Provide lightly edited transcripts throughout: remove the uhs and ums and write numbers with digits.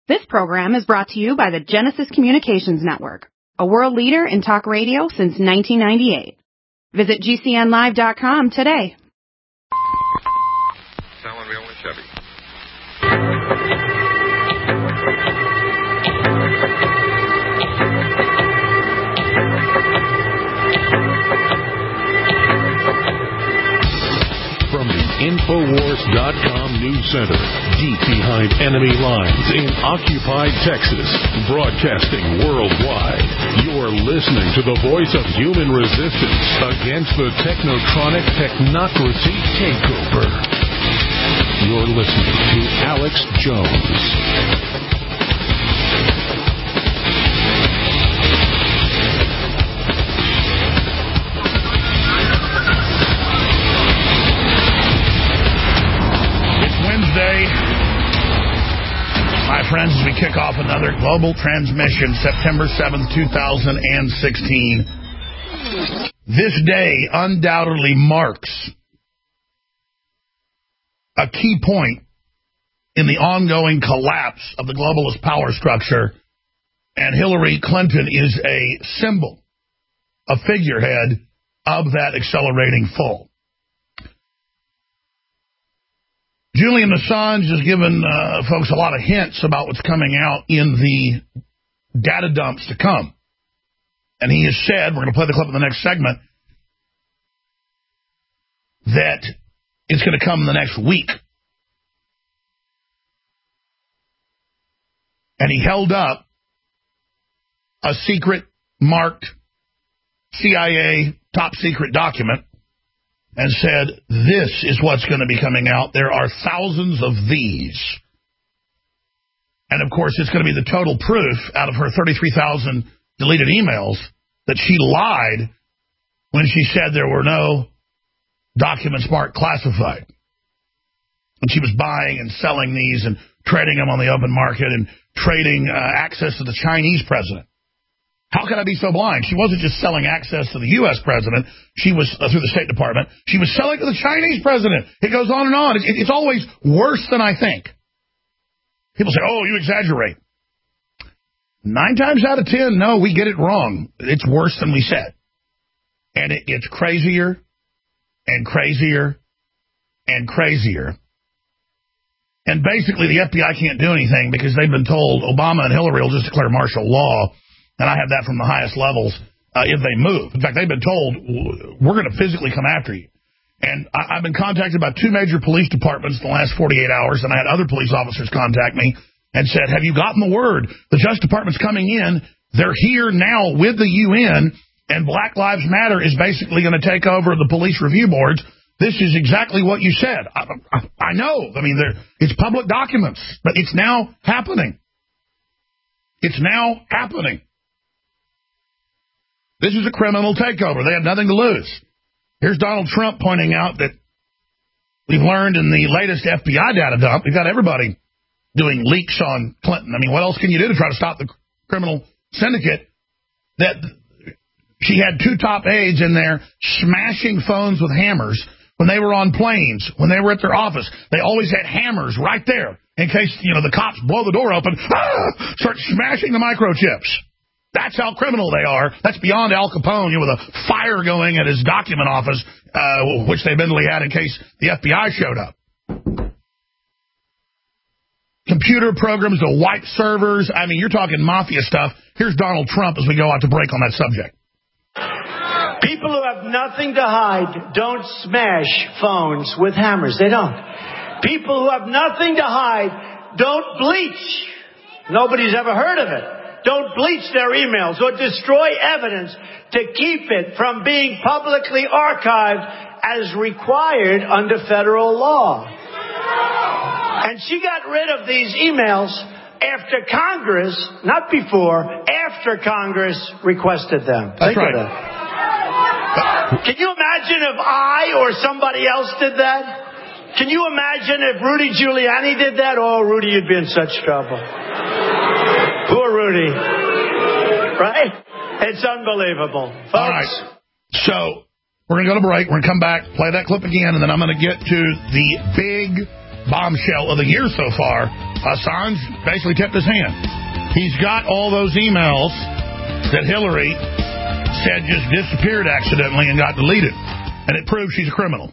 This program is brought to you by the Genesis Communications Network, a world leader in talk radio since 1998. Visit GCNlive.com today. Selling real and Chevy. From the Infowars.com News Center, deep behind enemy lines in occupied Texas, broadcasting worldwide, you're listening to the voice of human resistance against the technotronic technocracy takeover. You're listening to Alex Jones. Wednesday, my friends, as we kick off another global transmission, September 7th, 2016. This day undoubtedly marks a key point in the ongoing collapse of the globalist power structure, and Hillary Clinton is a symbol, a figurehead of that accelerating fall. Julian Assange has given folks a lot of hints about what's coming out in the data dumps to come. And he has said, we're going to play the clip in the next segment, that it's going to come in the next week. And he held up a secret marked CIA top secret document and said, this is what's going to be coming out. There are thousands of these. And, of course, it's going to be the total proof out of her 33,000 deleted emails that she lied when she said there were no documents marked classified. And she was buying and selling these and trading them on the open market and trading access to the Chinese president. How could I be so blind? She wasn't just selling access to the U.S. president. She was, through the State Department, she was selling to the Chinese president. It goes on and on. It's always worse than I think. People say, oh, you exaggerate. 9 times out of 10, no, we get it wrong. It's worse than we said. And it gets crazier and crazier and crazier. And basically, the FBI can't do anything because they've been told Obama and Hillary will just declare martial law. And I have that from the highest levels if they move. In fact, they've been told, we're going to physically come after you. And I've been contacted by 2 major police departments in the last 48 hours, and I had other police officers contact me and said, have you gotten the word? The Justice Department's coming in. They're here now with the UN, and Black Lives Matter is basically going to take over the police review boards. This is exactly what you said. I know. I mean, it's public documents, but it's now happening. It's now happening. This is a criminal takeover. They had nothing to lose. Here's Donald Trump pointing out that we've learned in the latest FBI data dump, we've got everybody doing leaks on Clinton. I mean, what else can you do to try to stop the criminal syndicate? That she had 2 top aides in there smashing phones with hammers when they were on planes, when they were at their office. They always had hammers right there in case, the cops blow the door open, start smashing the microchips. That's how criminal they are. That's beyond Al Capone, with a fire going at his document office, which they eventually had in case the FBI showed up. Computer programs to wipe servers. I mean, you're talking mafia stuff. Here's Donald Trump as we go out to break on that subject. People who have nothing to hide don't smash phones with hammers. They don't. People who have nothing to hide don't bleach. Nobody's ever heard of it. Don't bleach their emails or destroy evidence to keep it from being publicly archived as required under federal law. And she got rid of these emails after Congress, not before, after Congress requested them. That's right. Can you imagine if I or somebody else did that? Can you imagine if Rudy Giuliani did that? Oh, Rudy, you'd be in such trouble. Poor Rudy. Right? It's unbelievable. Folks. All right. So, we're going to go to break. We're going to come back, play that clip again, and then I'm going to get to the big bombshell of the year so far. Assange basically tipped his hand. He's got all those emails that Hillary said just disappeared accidentally and got deleted. And it proves she's a criminal.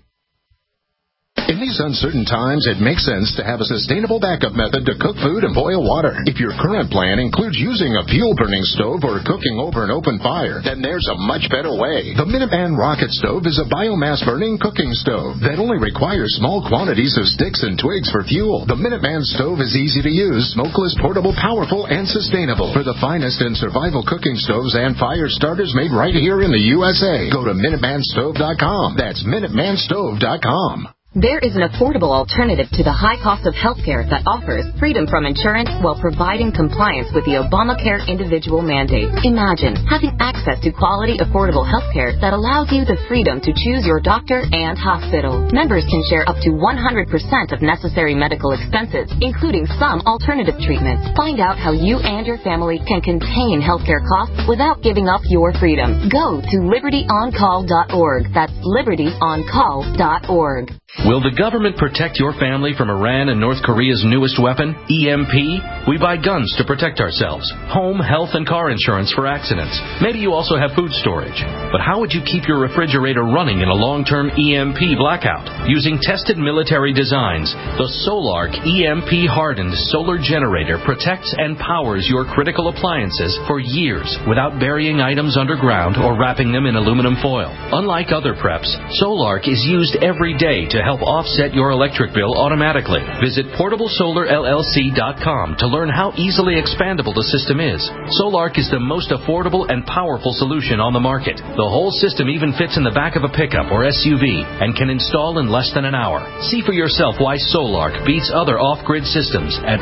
In these uncertain times, it makes sense to have a sustainable backup method to cook food and boil water. If your current plan includes using a fuel-burning stove or cooking over an open fire, then there's a much better way. The Minuteman Rocket Stove is a biomass-burning cooking stove that only requires small quantities of sticks and twigs for fuel. The Minuteman Stove is easy to use, smokeless, portable, powerful, and sustainable. For the finest in survival cooking stoves and fire starters made right here in the USA, go to MinutemanStove.com. That's MinutemanStove.com. There is an affordable alternative to the high cost of healthcare that offers freedom from insurance while providing compliance with the Obamacare individual mandate. Imagine having access to quality, affordable healthcare that allows you the freedom to choose your doctor and hospital. Members can share up to 100% of necessary medical expenses, including some alternative treatments. Find out how you and your family can contain healthcare costs without giving up your freedom. Go to libertyoncall.org. That's libertyoncall.org. Will the government protect your family from Iran and North Korea's newest weapon, EMP? We buy guns to protect ourselves, home, health, and car insurance for accidents. Maybe you also have food storage. But how would you keep your refrigerator running in a long-term EMP blackout? Using tested military designs, the Solark EMP-hardened solar generator protects and powers your critical appliances for years without burying items underground or wrapping them in aluminum foil. Unlike other preps, Solark is used every day to help offset your electric bill automatically. Visit PortableSolarLLC.com to learn how easily expandable the system is. Solark is the most affordable and powerful solution on the market. The whole system even fits in the back of a pickup or SUV and can install in less than an hour. See for yourself why Solark beats other off-grid systems at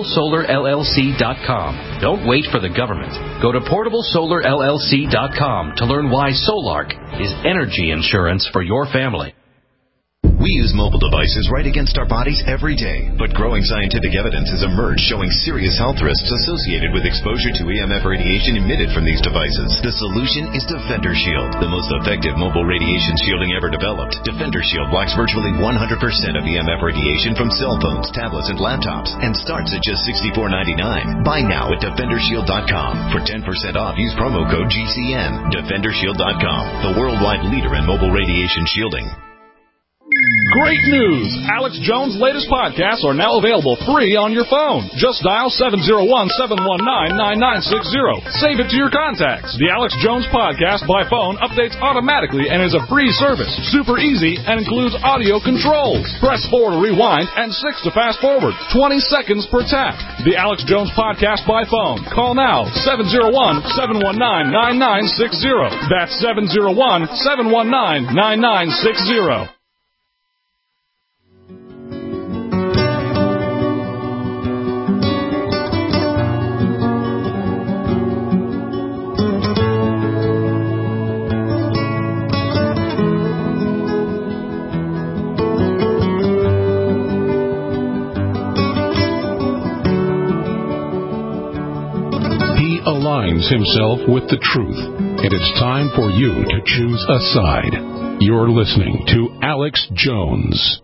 PortableSolarLLC.com. Don't wait for the government. Go to PortableSolarLLC.com to learn why Solark is energy insurance for your family. We use mobile devices right against our bodies every day, but growing scientific evidence has emerged showing serious health risks associated with exposure to EMF radiation emitted from these devices. The solution is Defender Shield, the most effective mobile radiation shielding ever developed. Defender Shield blocks virtually 100% of EMF radiation from cell phones, tablets, and laptops, and starts at just $64.99. Buy now at DefenderShield.com. For 10% off, use promo code GCN. DefenderShield.com, the worldwide leader in mobile radiation shielding. Great news! Alex Jones' latest podcasts are now available free on your phone. Just dial 701-719-9960. Save it to your contacts. The Alex Jones Podcast by phone updates automatically and is a free service. Super easy and includes audio controls. Press 4 to rewind and 6 to fast forward. 20 seconds per tap. The Alex Jones Podcast by phone. Call now. 701-719-9960. That's 701-719-9960. Aligns himself with the truth, and it's time for you to choose a side. You're listening to Alex Jones.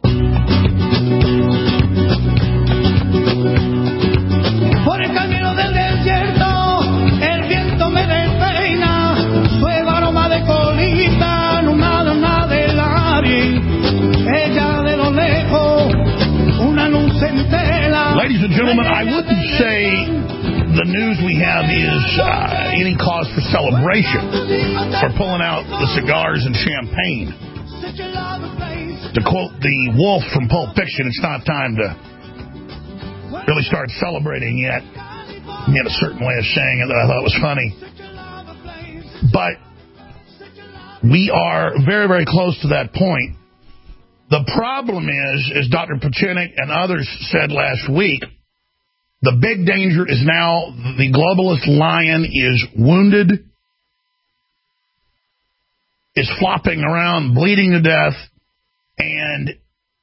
Por el camino del desierto, el viento me despeina, nuevo aroma de colita, nada del aire, ella de lo lejos, una luz en tela. Ladies and gentlemen, I wouldn't say the news we have is any cause for celebration for pulling out the cigars and champagne. To quote the wolf from Pulp Fiction, it's not time to really start celebrating yet. He had a certain way of saying it that I thought was funny. But we are very, very close to that point. The problem is, as Dr. Pachinik and others said last week, the big danger is now the globalist lion is wounded, is flopping around, bleeding to death, and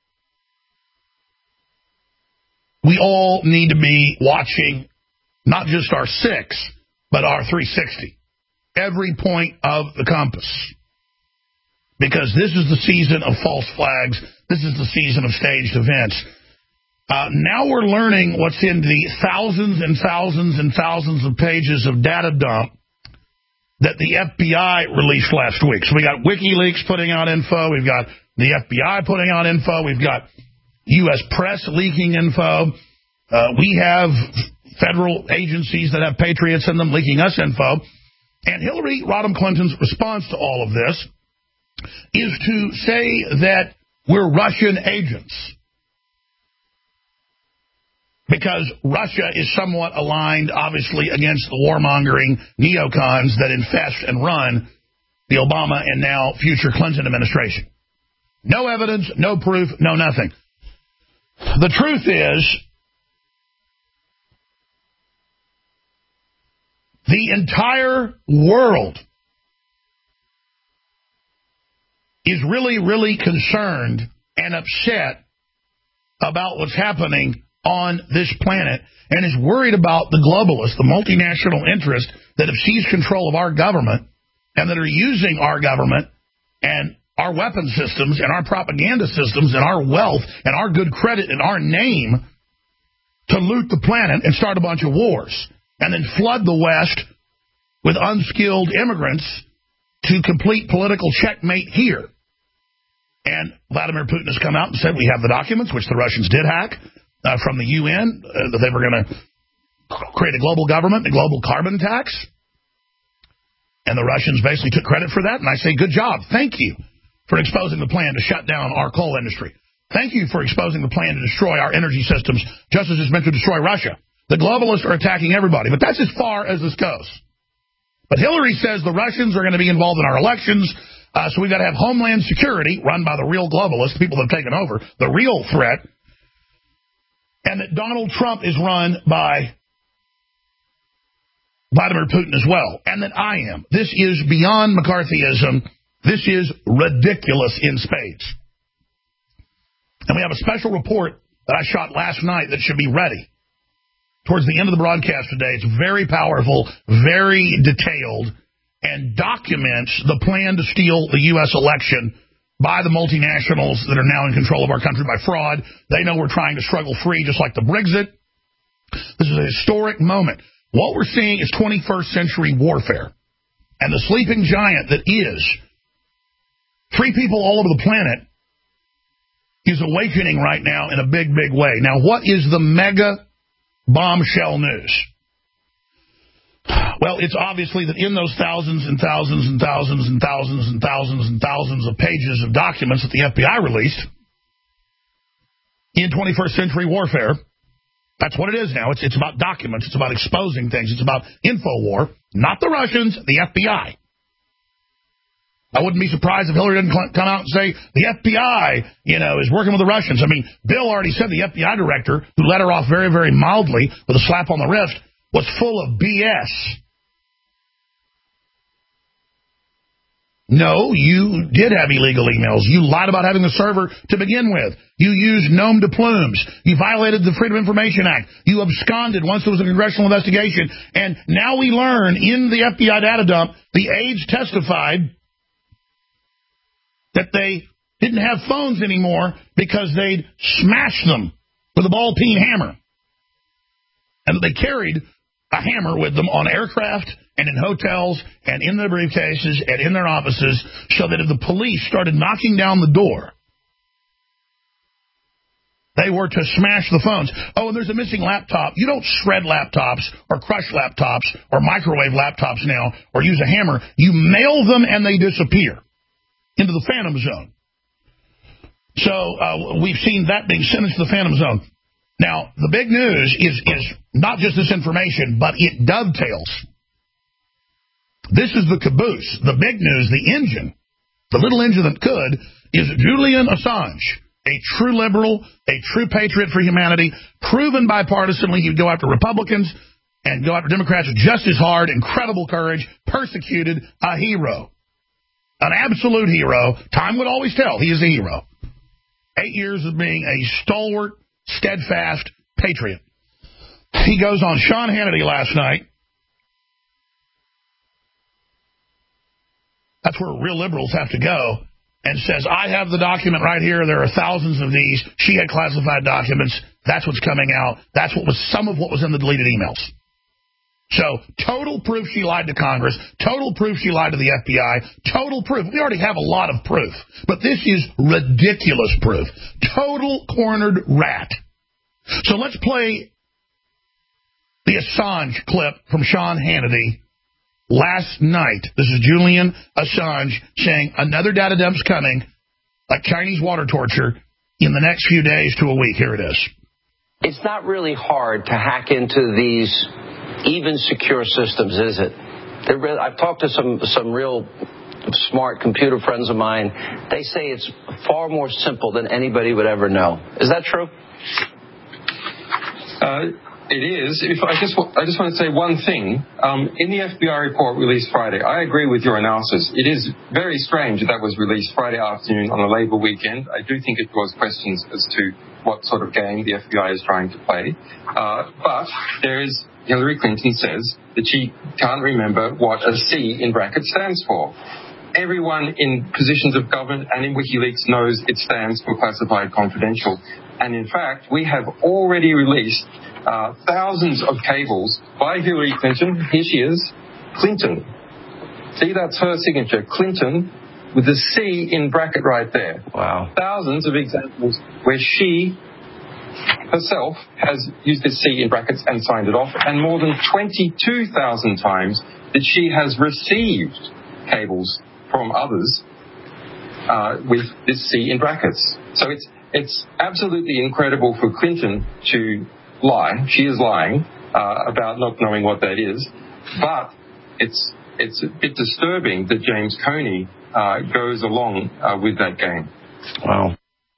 we all need to be watching not just our 6, but our 360. Every point of the compass. Because this is the season of false flags. This is the season of staged events. Now we're learning what's in the thousands and thousands and thousands of pages of data dump that the FBI released last week. So we got WikiLeaks putting out info. We've got the FBI putting out info. We've got U.S. press leaking info. We have federal agencies that have patriots in them leaking us info. And Hillary Rodham Clinton's response to all of this is to say that we're Russian agents, because Russia is somewhat aligned, obviously, against the warmongering neocons that infest and run the Obama and now future Clinton administration. No evidence, no proof, no nothing. The truth is, the entire world is really, really concerned and upset about what's happening on this planet, and is worried about the globalists, the multinational interests that have seized control of our government and that are using our government and our weapon systems and our propaganda systems and our wealth and our good credit and our name to loot the planet and start a bunch of wars and then flood the West with unskilled immigrants to complete political checkmate here. And Vladimir Putin has come out and said we have the documents, which the Russians did hack, from the UN, that they were going to create a global government, a global carbon tax. And the Russians basically took credit for that. And I say, good job. Thank you for exposing the plan to shut down our coal industry. Thank you for exposing the plan to destroy our energy systems, just as it's meant to destroy Russia. The globalists are attacking everybody. But that's as far as this goes. But Hillary says the Russians are going to be involved in our elections. So we've got to have Homeland Security run by the real globalists, people that have taken over, the real threat. And that Donald Trump is run by Vladimir Putin as well. And that I am. This is beyond McCarthyism. This is ridiculous in spades. And we have a special report that I shot last night that should be ready towards the end of the broadcast today. It's very powerful, very detailed, and documents the plan to steal the U.S. election by the multinationals that are now in control of our country by fraud. They know we're trying to struggle free, just like the Brexit. This is a historic moment. What we're seeing is 21st century warfare. And the sleeping giant that is free people all over the planet is awakening right now in a big, big way. Now, what is the mega bombshell news? Well, it's obviously that in those thousands and thousands and thousands and thousands and thousands and thousands of pages of documents that the FBI released in 21st century warfare, that's what it is now. It's about documents. It's about exposing things. It's about info war, not the Russians, the FBI. I wouldn't be surprised if Hillary didn't come out and say the FBI, is working with the Russians. I mean, Bill already said the FBI director, who let her off very, very mildly with a slap on the wrist, was full of BS. No, you did have illegal emails. You lied about having the server to begin with. You used nom de plumes. You violated the Freedom of Information Act. You absconded once there was a congressional investigation. And now we learn in the FBI data dump, the aides testified that they didn't have phones anymore because they'd smashed them with a ball-peen hammer. And that they carried a hammer with them on aircraft and in hotels and in their briefcases and in their offices, so that if the police started knocking down the door, they were to smash the phones. Oh, and there's a missing laptop. You don't shred laptops or crush laptops or microwave laptops now or use a hammer. You mail them and they disappear into the Phantom Zone. So we've seen that being sent into the Phantom Zone. Now, the big news is not just this information, but it dovetails. This is the caboose. The big news, the engine, the little engine that could, is Julian Assange, a true liberal, a true patriot for humanity, proven bipartisanly. He'd go after Republicans and go after Democrats just as hard, incredible courage, persecuted, a hero. An absolute hero. Time would always tell he is a hero. 8 years of being a stalwart, steadfast patriot. He goes on Sean Hannity last night. That's where real liberals have to go and says, I have the document right here. There are thousands of these. She had classified documents. That's what's coming out. That's what was some of what was in the deleted emails. So, total proof she lied to Congress, total proof she lied to the FBI, total proof. We already have a lot of proof, but this is ridiculous proof. Total cornered rat. So let's play the Assange clip from Sean Hannity last night. This is Julian Assange saying another data dump's coming, like Chinese water torture, in the next few days to a week. Here it is. It's not really hard to hack into these even secure systems, is it? I've talked to some real smart computer friends of mine. They say it's far more simple than anybody would ever know. Is that true? It is. I just want to say one thing. In the FBI report released Friday, I agree with your analysis. It is very strange that was released Friday afternoon on a Labor weekend. I do think it draws questions as to what sort of game the FBI is trying to play. But there is, Hillary Clinton says that she can't remember what a C in brackets stands for. Everyone in positions of government and in WikiLeaks knows it stands for classified confidential. And in fact, we have already released thousands of cables by Hillary Clinton. Here she is, Clinton. See, that's her signature, Clinton, with the C in bracket right there. Wow. Thousands of examples where she herself has used this C in brackets and signed it off, and more than 22,000 times that she has received cables from others with this C in brackets. So it's absolutely incredible for Clinton to lie. She is lying about not knowing what that is, but it's a bit disturbing that James Comey goes along with that game. Wow.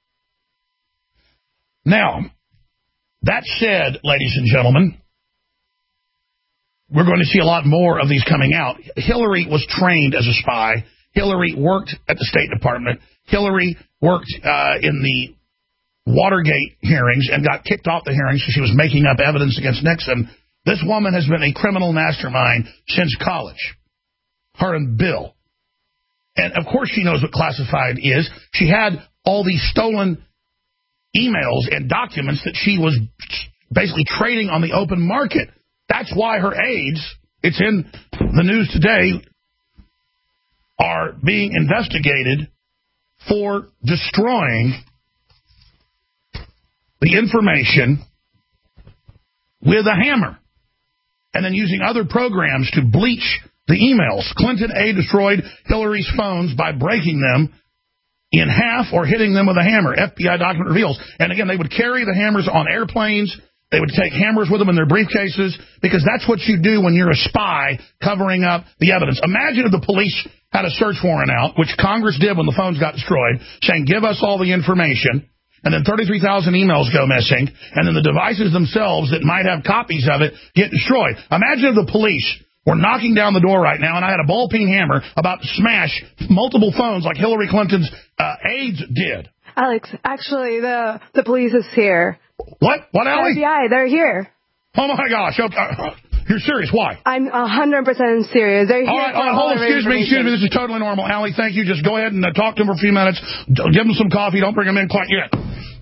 Now, that said, ladies and gentlemen, we're going to see a lot more of these coming out. Hillary was trained as a spy. Hillary worked at the State Department. Hillary worked in the Watergate hearings and got kicked off the hearings because she was making up evidence against Nixon. This woman has been a criminal mastermind since college. Her and Bill. And, of course, she knows what classified is. She had all these stolen emails and documents that she was basically trading on the open market. That's why her aides, it's in the news today, are being investigated for destroying the information with a hammer and then using other programs to bleach the emails. Clinton A. destroyed Hillary's phones by breaking them in half or hitting them with a hammer, FBI document reveals. And again, they would carry the hammers on airplanes. They would take hammers with them in their briefcases because that's what you do when you're a spy covering up the evidence. Imagine if the police had a search warrant out, which Congress did when the phones got destroyed, saying, give us all the information, and then 33,000 emails go missing, and then the devices themselves that might have copies of it get destroyed. Imagine if the police were knocking down the door right now, and I had a ball-peen hammer about to smash multiple phones like Hillary Clinton's aides did. Alex, actually, the police is here. What? What, Allie? The FBI, they're here. Oh, my gosh. You're serious. Why? I'm 100% serious. They're here. All right, hold on. Excuse me. This is totally normal. Allie, thank you. Just go ahead and talk to them for a few minutes. Give them some coffee. Don't bring them in quite yet.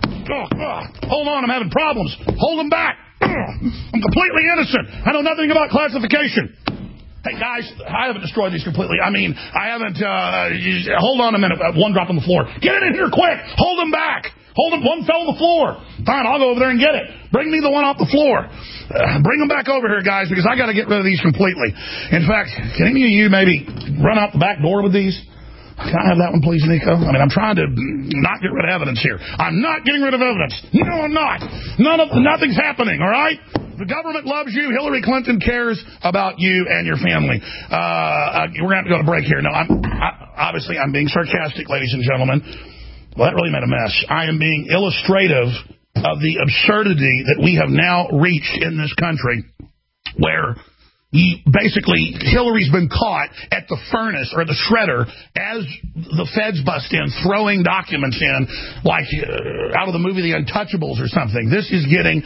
Hold on. I'm having problems. Hold them back. I'm completely innocent. I know nothing about classification. Hey, guys, I haven't destroyed these completely. I mean, I haven't... hold on a minute. One dropped on the floor. Get it in here quick. Hold them back. Hold them. One fell on the floor. Fine, I'll go over there and get it. Bring me the one off the floor. Bring them back over here, guys, because I got to get rid of these completely. In fact, can any of you maybe run out the back door with these? Can I have that one, please, Nico? I mean, I'm trying to not get rid of evidence here. I'm not getting rid of evidence. No, I'm not. Nothing's happening, all right? The government loves you. Hillary Clinton cares about you and your family. We're going to have to go to break here. No, obviously, I'm being sarcastic, ladies and gentlemen. Well, that really made a mess. I am being illustrative of the absurdity that we have now reached in this country where basically Hillary's been caught at the furnace or the shredder as the feds bust in, throwing documents in like out of the movie The Untouchables or something. This is getting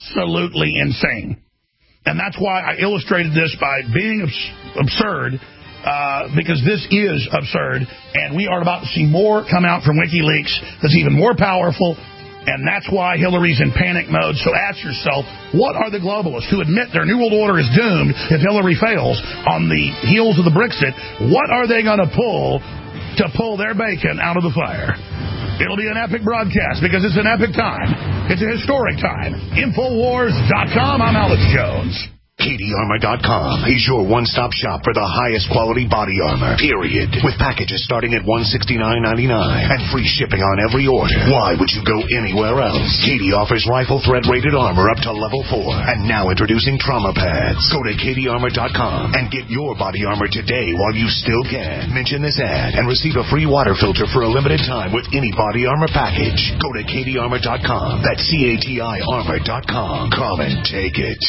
absolutely insane. And that's why I illustrated this by being absurd because this is absurd, and we are about to see more come out from WikiLeaks that's even more powerful, and that's why Hillary's in panic mode. So ask yourself, what are the globalists who admit their New World Order is doomed if Hillary fails on the heels of the Brexit? What are they going to pull their bacon out of the fire? It'll be an epic broadcast because it's an epic time. It's a historic time. Infowars.com. I'm Alex Jones. KDArmor.com is your one-stop shop for the highest quality body armor, period. With packages starting at $169.99 and free shipping on every order. Why would you go anywhere else? KD offers rifle threat-rated armor up to level 4. And now introducing trauma pads. Go to KDArmor.com and get your body armor today while you still can. Mention this ad and receive a free water filter for a limited time with any body armor package. Go to KDArmor.com. That's CATI armor.com. Come and take it.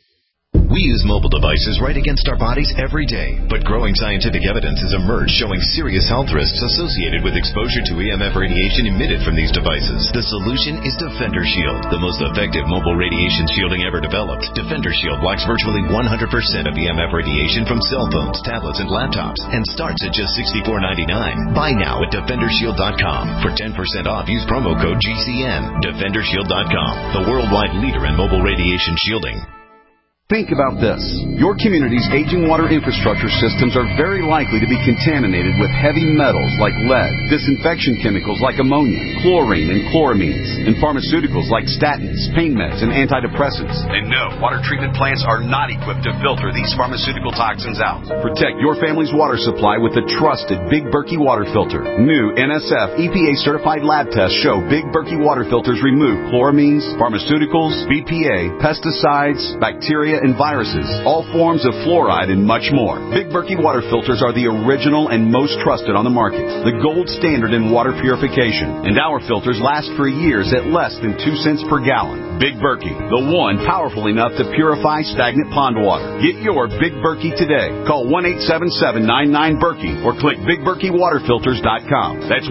We use mobile devices right against our bodies every day, but growing scientific evidence has emerged showing serious health risks associated with exposure to EMF radiation emitted from these devices. The solution is Defender Shield, the most effective mobile radiation shielding ever developed. Defender Shield blocks virtually 100% of EMF radiation from cell phones, tablets, and laptops, and starts at just $64.99. Buy now at DefenderShield.com. For 10% off, use promo code GCN. DefenderShield.com, the worldwide leader in mobile radiation shielding. Think about this. Your community's aging water infrastructure systems are very likely to be contaminated with heavy metals like lead, disinfection chemicals like ammonia, chlorine and chloramines, and pharmaceuticals like statins, pain meds, and antidepressants. And no, water treatment plants are not equipped to filter these pharmaceutical toxins out. Protect your family's water supply with the trusted Big Berkey water filter. New NSF EPA-certified lab tests show Big Berkey water filters remove chloramines, pharmaceuticals, BPA, pesticides, bacteria, and viruses, all forms of fluoride, and much more. Big Berkey water filters are the original and most trusted on the market, the gold standard in water purification, and our filters last for years at less than 2 cents per gallon. Big Berkey, the one powerful enough to purify stagnant pond water. Get your Big Berkey today. Call 1-877-99-BERKEY or click BigBerkeyWaterFilters.com. That's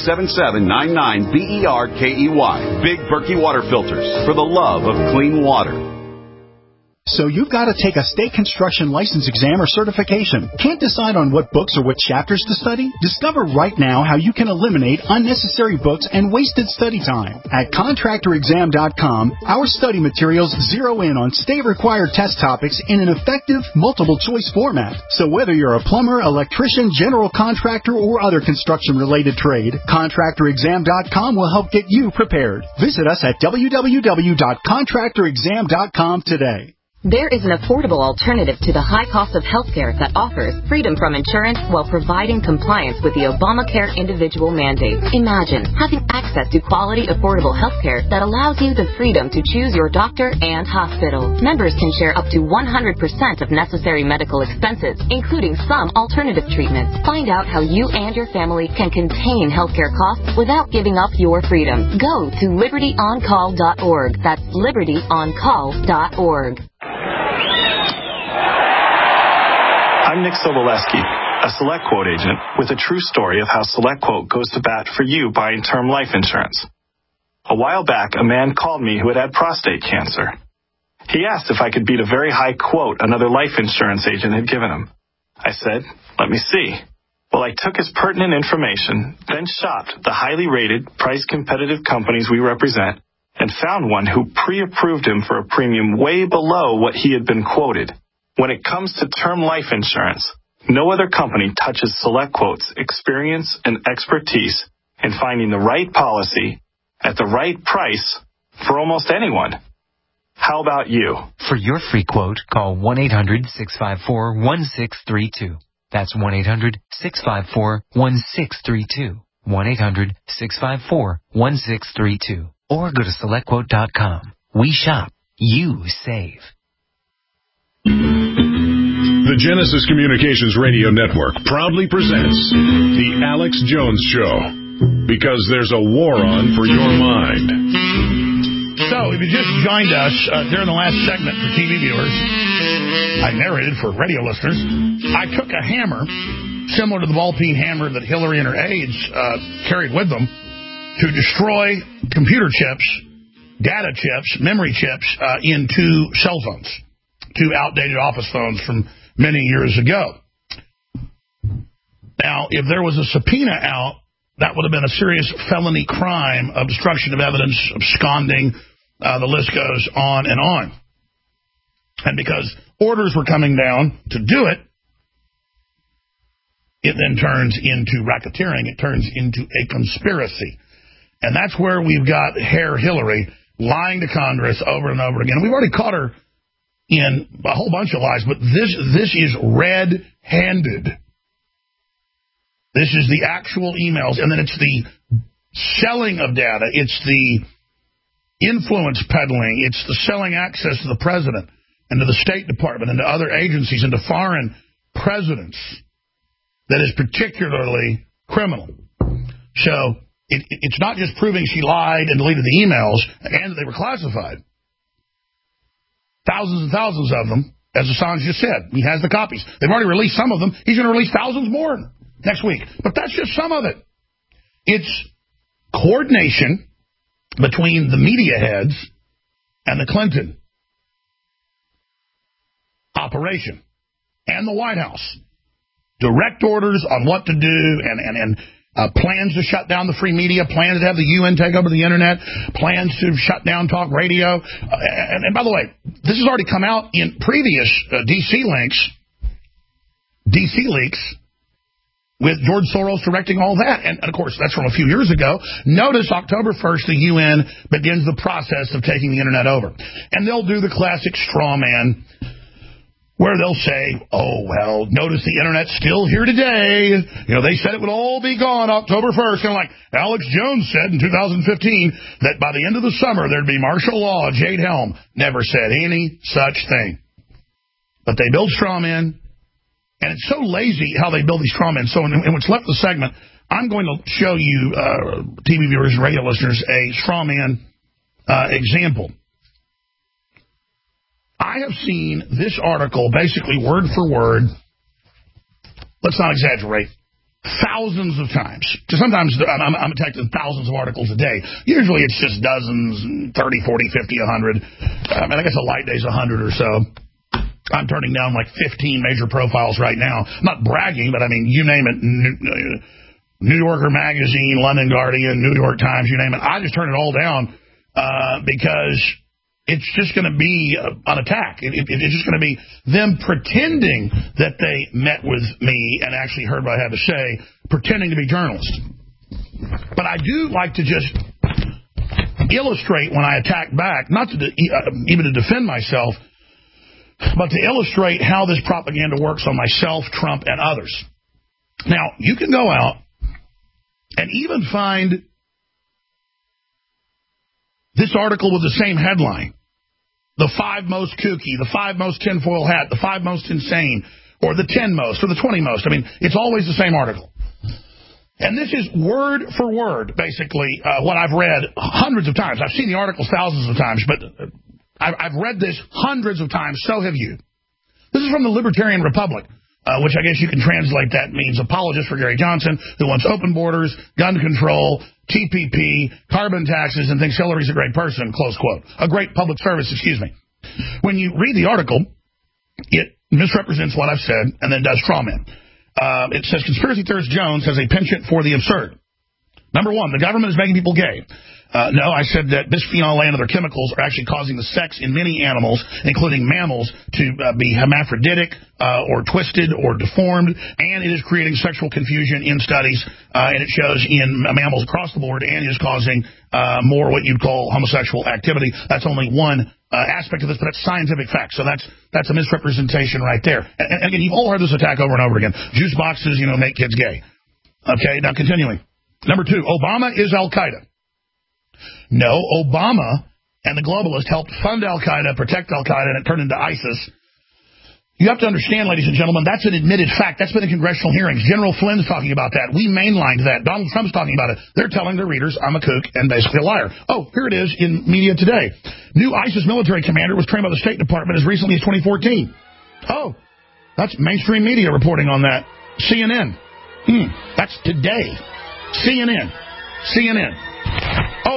1-877-99-BERKEY. Big Berkey water filters, for the love of clean water. So you've got to take a state construction license exam or certification. Can't decide on what books or what chapters to study? Discover right now how you can eliminate unnecessary books and wasted study time. At ContractorExam.com, our study materials zero in on state-required test topics in an effective, multiple-choice format. So whether you're a plumber, electrician, general contractor, or other construction-related trade, ContractorExam.com will help get you prepared. Visit us at www.ContractorExam.com today. There is an affordable alternative to the high cost of healthcare that offers freedom from insurance while providing compliance with the Obamacare individual mandate. Imagine having access to quality, affordable healthcare that allows you the freedom to choose your doctor and hospital. Members can share up to 100% of necessary medical expenses, including some alternative treatments. Find out how you and your family can contain healthcare costs without giving up your freedom. Go to LibertyOnCall.org. That's LibertyOnCall.org. I'm Nick Soboleski, a SelectQuote agent with a true story of how SelectQuote goes to bat for you buying term life insurance. A while back, a man called me who had prostate cancer. He asked if I could beat a very high quote another life insurance agent had given him. I said, let me see. Well, I took his pertinent information, then shopped the highly rated, price-competitive companies we represent, and found one who pre-approved him for a premium way below what he had been quoted. When it comes to term life insurance, no other company touches SelectQuote's experience and expertise in finding the right policy at the right price for almost anyone. How about you? For your free quote, call 1-800-654-1632. That's 1-800-654-1632. 1-800-654-1632. Or go to SelectQuote.com. We shop. You save. The Genesis Communications Radio Network proudly presents The Alex Jones Show, because there's a war on for your mind. So, if you just joined us during the last segment for TV viewers, I narrated for radio listeners, I took a hammer, similar to the ball-peen hammer that Hillary and her aides carried with them, to destroy computer chips, data chips, memory chips into cell phones, to outdated office phones from many years ago. Now, if there was a subpoena out, that would have been a serious felony crime of destruction of evidence, absconding. The list goes on and on. And because orders were coming down to do it, it then turns into racketeering. It turns into a conspiracy. And that's where we've got Herr Hillary lying to Congress over and over again. We've already caught her in a whole bunch of lies, but this is red-handed. This is the actual emails, and then it's the selling of data. It's the influence peddling. It's the selling access to the president and to the State Department and to other agencies and to foreign presidents that is particularly criminal. So it's not just proving she lied and deleted the emails and they were classified. Thousands and thousands of them, as Assange just said. He has the copies. They've already released some of them. He's going to release thousands more next week. But that's just some of it. It's coordination between the media heads and the Clinton operation and the White House. Direct orders on what to do and plans to shut down the free media, plans to have the UN take over the internet, plans to shut down talk radio. And by the way, this has already come out in previous DC leaks with George Soros directing all that. And of course, that's from a few years ago. Notice October 1st, the UN begins the process of taking the internet over. And they'll do the classic straw man where they'll say, oh, well, notice the internet's still here today. You know, they said it would all be gone October 1st. Kind of like Alex Jones said in 2015 that by the end of the summer there'd be martial law. Jade Helm never said any such thing. But they build straw men, and it's so lazy how they build these straw men. So in what's left of the segment, I'm going to show you, TV viewers and radio listeners, a straw man example. I have seen this article basically word for word, let's not exaggerate, thousands of times. Sometimes I'm attacked in thousands of articles a day. Usually it's just dozens, 30, 40, 50, 100. I guess a light day's 100 or so. I'm turning down like 15 major profiles right now. I'm not bragging, but I mean, you name it, New Yorker Magazine, London Guardian, New York Times, you name it. I just turn it all down because it's just going to be an attack. It's just going to be them pretending that they met with me and actually heard what I had to say, pretending to be journalists. But I do like to just illustrate when I attack back, not to even to defend myself, but to illustrate how this propaganda works on myself, Trump, and others. Now, you can go out and even find this article with the same headline. The 5 most kooky, the 5 most tinfoil hat, the 5 most insane, or the 10 most, or the 20 most. I mean, it's always the same article. And this is word for word, basically, what I've read hundreds of times. I've seen the articles thousands of times, but I've read this hundreds of times. So have you. This is from the Libertarian Republic, which I guess you can translate that means apologist for Gary Johnson, who wants open borders, gun control, TPP, carbon taxes, and thinks Hillary's a great person, close quote. A great public service, excuse me. When you read the article, it misrepresents what I've said and then does straw man. It says conspiracy theorist Jones has a penchant for the absurd. Number 1, the government is making people gay. No, I said that bisphenol A and other chemicals are actually causing the sex in many animals, including mammals, to be hermaphroditic or twisted or deformed, and it is creating sexual confusion in studies, and it shows in mammals across the board, and is causing more what you'd call homosexual activity. That's only one aspect of this, but that's scientific fact. So that's a misrepresentation right there. And again, you've all heard this attack over and over again. Juice boxes, make kids gay. Okay, now continuing. Number 2, Obama is Al-Qaeda. No, Obama and the globalists helped fund Al-Qaeda, protect Al-Qaeda, and it turned into ISIS. You have to understand, ladies and gentlemen, that's an admitted fact. That's been in congressional hearings. General Flynn's talking about that. We mainlined that. Donald Trump's talking about it. They're telling their readers I'm a kook and basically a liar. Oh, here it is in media today. New ISIS military commander was trained by the State Department as recently as 2014. Oh, that's mainstream media reporting on that. CNN. That's today. CNN.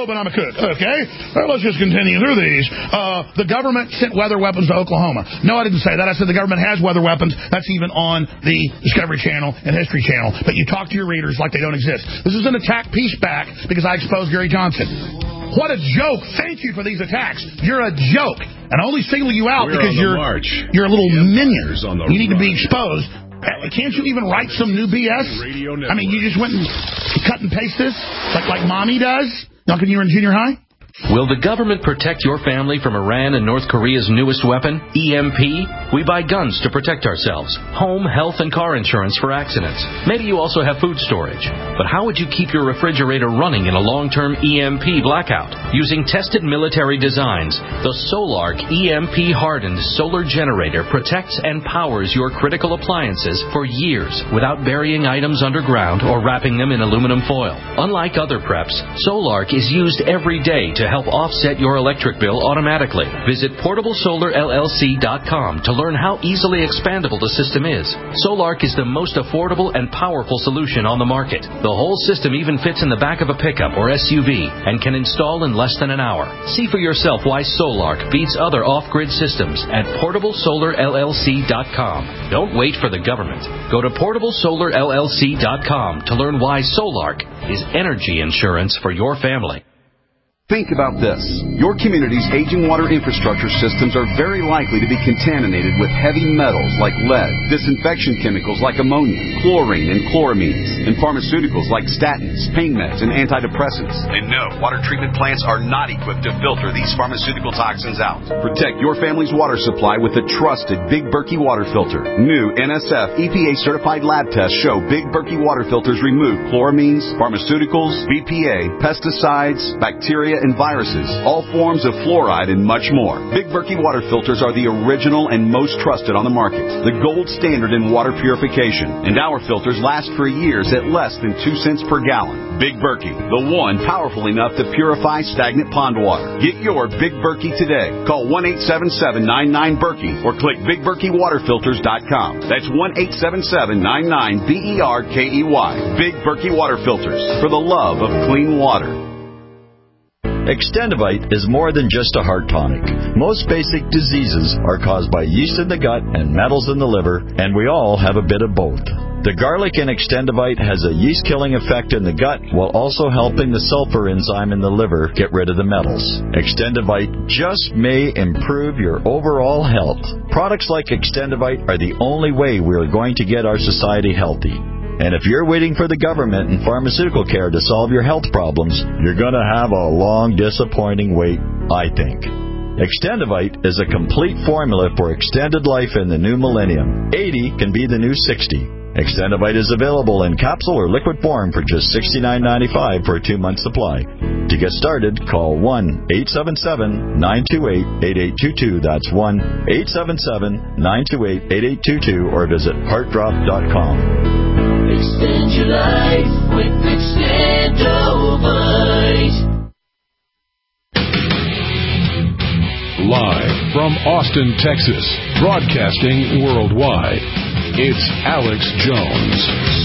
but I'm a kook. Okay? Well, let's just continue through these. The government sent weather weapons to Oklahoma. No, I didn't say that. I said the government has weather weapons. That's even on the Discovery Channel and History Channel. But you talk to your readers like they don't exist. This is an attack piece back because I exposed Gary Johnson. What a joke. Thank you for these attacks. You're a joke. And I only single you out because you're a little minion. You need to be exposed. Can't you even write some new BS? I mean, you just went and cut and paste this like Mommy does? Not when you were in junior high? Will the government protect your family from Iran and North Korea's newest weapon, EMP? We buy guns to protect ourselves, home, health, and car insurance for accidents. Maybe you also have food storage. But how would you keep your refrigerator running in a long-term EMP blackout? Using tested military designs, the Solarc EMP-hardened solar generator protects and powers your critical appliances for years without burying items underground or wrapping them in aluminum foil. Unlike other preps, Solarc is used every day to help offset your electric bill automatically. Visit PortableSolarLLC.com to learn how easily expandable the system is. Solarc is the most affordable and powerful solution on the market. The whole system even fits in the back of a pickup or SUV and can install in less than an hour. See for yourself why Solarc beats other off-grid systems at PortableSolarLLC.com. Don't wait for the government. Go to PortableSolarLLC.com to learn why Solarc is energy insurance for your family. Think about this. Your community's aging water infrastructure systems are very likely to be contaminated with heavy metals like lead, disinfection chemicals like ammonia, chlorine and chloramines, and pharmaceuticals like statins, pain meds, and antidepressants. And no, water treatment plants are not equipped to filter these pharmaceutical toxins out. Protect your family's water supply with the trusted Big Berkey water filter. New NSF EPA-certified lab tests show Big Berkey water filters remove chloramines, pharmaceuticals, BPA, pesticides, bacteria, and viruses, all forms of fluoride, and much more. Big Berkey water filters are the original and most trusted on the market, the gold standard in water purification, and our filters last for years at less than 2 cents per gallon. Big Berkey, the one powerful enough to purify stagnant pond water. Get your Big Berkey today. Call 1-877-99-BERKEY or click BigBerkeyWaterFilters.com. That's 1-877-99-BERKEY. Big Berkey Water Filters, for the love of clean water. Extendivite is more than just a heart tonic. Most basic diseases are caused by yeast in the gut and metals in the liver, and we all have a bit of both. The garlic in Extendivite has a yeast-killing effect in the gut while also helping the sulfur enzyme in the liver get rid of the metals. Extendivite just may improve your overall health. Products like Extendivite are the only way we are going to get our society healthy. And if you're waiting for the government and pharmaceutical care to solve your health problems, you're going to have a long, disappointing wait, I think. Extendivite is a complete formula for extended life in the new millennium. 80 can be the new 60. Extendivite is available in capsule or liquid form for just $69.95 for a 2-month supply. To get started, call 1-877-928-8822. That's 1-877-928-8822 or visit heartdrop.com. Extend your life with Extendivite. Live from Austin, Texas, broadcasting worldwide, it's Alex Jones.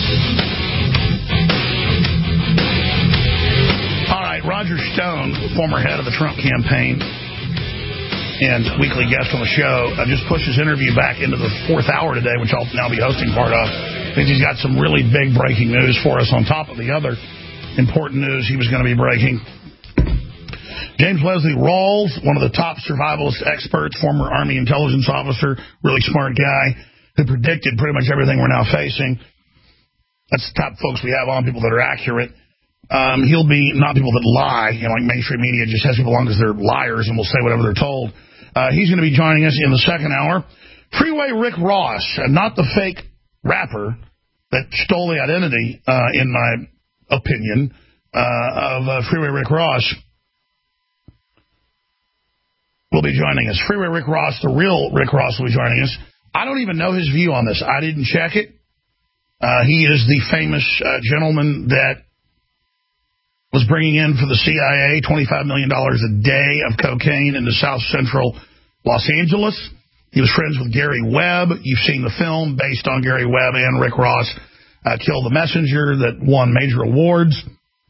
All right, Roger Stone, former head of the Trump campaign and weekly guest on the show, just pushed his interview back into the 4th hour today, which I'll now be hosting part of. I think he's got some really big breaking news for us on top of the other important news he was going to be breaking. James Leslie Rawls, one of the top survivalist experts, former Army intelligence officer, really smart guy, who predicted pretty much everything we're now facing. That's the top folks we have on, people that are accurate. He'll be not people that lie, like mainstream media just has people on because they're liars and will say whatever they're told. He's going to be joining us in the 2nd hour. Freeway Rick Ross, not the fake rapper that stole the identity, in my opinion, of Freeway Rick Ross, will be joining us. Freeway Rick Ross, the real Rick Ross, will be joining us. I don't even know his view on this. I didn't check it. He is the famous gentleman that was bringing in for the CIA $25 million a day of cocaine into South Central Los Angeles. He was friends with Gary Webb. You've seen the film based on Gary Webb and Rick Ross, Kill the Messenger, that won major awards.